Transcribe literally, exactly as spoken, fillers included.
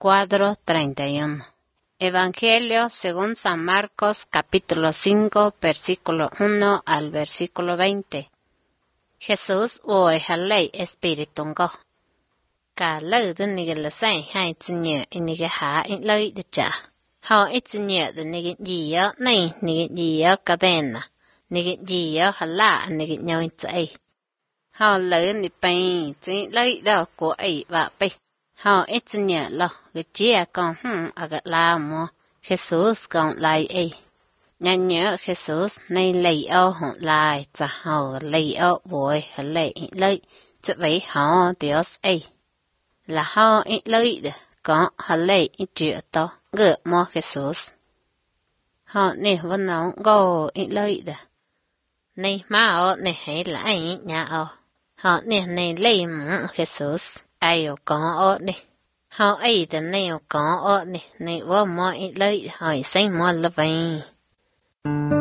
cuadro treinta y uno. Evangelio según San Marcos capítulo cinco versículo uno al versículo veinte. Jesús ôi hà lây Espíritu ngô. Cả lời đến nige là say hai chân nhẹ nige hạ in lời de cha. Họ ít chân nhẹ de nige gì á này nige gì á cả đen à. Nige gì á hà lạ nige nhau chạy. Họ lời ni bay chỉ lời đó của ấy và bay. Họ ít chân nhẹ lo cái chia con hừm à cái la mo. Jesus con lại ấy. Nhà nhớ Jesus này lấy ô hồn lại cho họ lấy ô bồi họ lấy lấy cho vậy họ Dios ấy là họ ít lấy được có họ lấy ít chuyện to gỡ mò Jesus họ nè vẫn nói go ít lấy được này mà họ này hay là ai nhà họ họ nè này lấy mũ Jesus ai ở có ở này họ ấy thì này ở có ở này này vô mò ít lấy hỏi sinh mò là vậy.